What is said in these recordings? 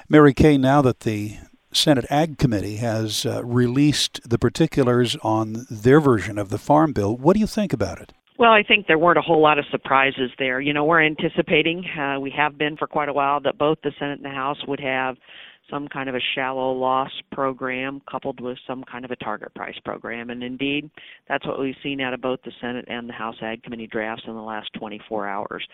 Mary Kay, now that the Senate Ag Committee has released the particulars on their version of the Farm Bill, what do you think about it? Well, I think there weren't a whole lot of surprises there. You know, we're anticipating, we have been for quite a while, that both the Senate and the House would have some kind of a shallow loss program coupled with some kind of a target price program. And indeed, that's what we've seen out of both the Senate and the House Ag Committee drafts in the last 24 hours.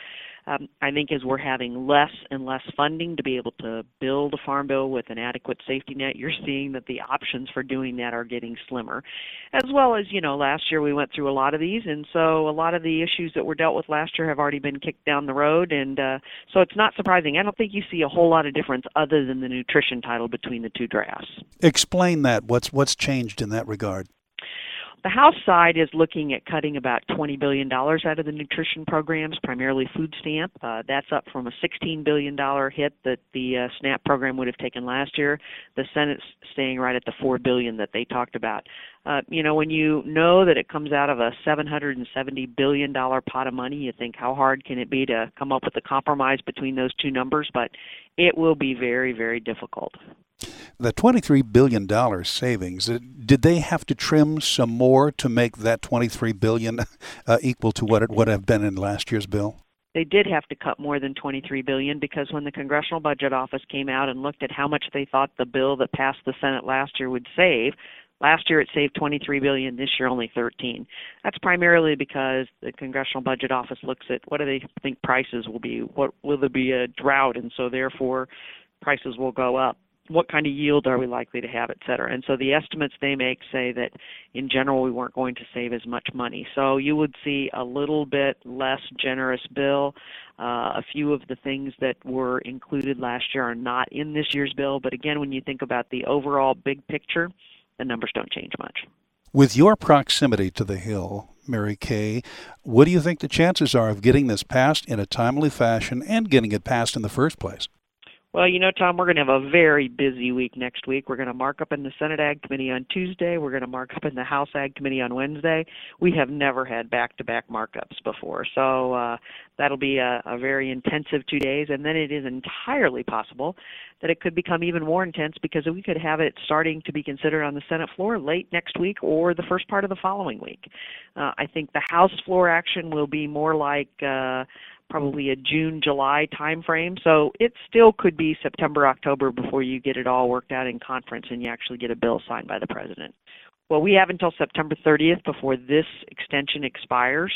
I think as we're having less and less funding to be able to build a farm bill with an adequate safety net, you're seeing that the options for doing that are getting slimmer. As well as, you know, last year we went through a lot of these, and so a lot of the issues that were dealt with last year have already been kicked down the road, and so it's not surprising. I don't think you see a whole lot of difference other than the nutrition title between the two drafts. Explain that. What's changed in that regard? The House side is looking at cutting about $20 billion out of the nutrition programs, primarily food stamp. That's up from a $16 billion hit that the SNAP program would have taken last year. The Senate's staying right at the $4 billion that they talked about. You know, when you know that it comes out of a $770 billion pot of money, you think how hard can it be to come up with a compromise between those two numbers, but it will be very, very difficult. The $23 billion savings, did they have to trim some more to make that $23 billion equal to what it would have been in last year's bill? They did have to cut more than $23 billion because when the Congressional Budget Office came out and looked at how much they thought the bill that passed the Senate last year would save, last year it saved $23 billion, this year only $13 billion. That's primarily because the Congressional Budget Office looks at what do they think prices will be, what will there be a drought, and so therefore prices will go up. What kind of yield are we likely to have, et cetera. And so the estimates they make say that in general we weren't going to save as much money. So you would see a little bit less generous bill. A few of the things that were included last year are not in this year's bill. But again, when you think about the overall big picture, the numbers don't change much. With your proximity to the Hill, Mary Kay, what do you think the chances are of getting this passed in a timely fashion and getting it passed in the first place? Well, you know, Tom, we're going to have a very busy week next week. We're going to mark up in the Senate Ag Committee on Tuesday. We're going to mark up in the House Ag Committee on Wednesday. We have never had back-to-back markups before. So that'll be a very intensive 2 days. And then it is entirely possible that it could become even more intense because we could have it starting to be considered on the Senate floor late next week or the first part of the following week. I think the House floor action will be more like probably a June, July timeframe. So it still could be September, October before you get it all worked out in conference and you actually get a bill signed by the president. Well, we have until September 30th before this extension expires.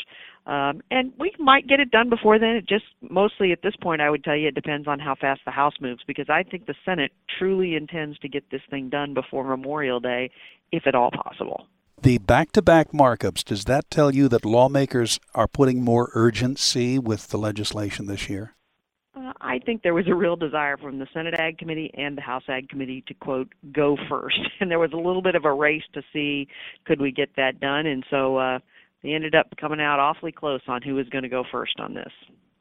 And we might get it done before then. It just mostly at this point, I would tell you, it depends on how fast the House moves because I think the Senate truly intends to get this thing done before Memorial Day, if at all possible. The back-to-back markups, does that tell you that lawmakers are putting more urgency with the legislation this year? I think there was a real desire from the Senate Ag Committee and the House Ag Committee to, quote, go first. And there was a little bit of a race to see could we get that done. And so they ended up coming out awfully close on who was going to go first on this.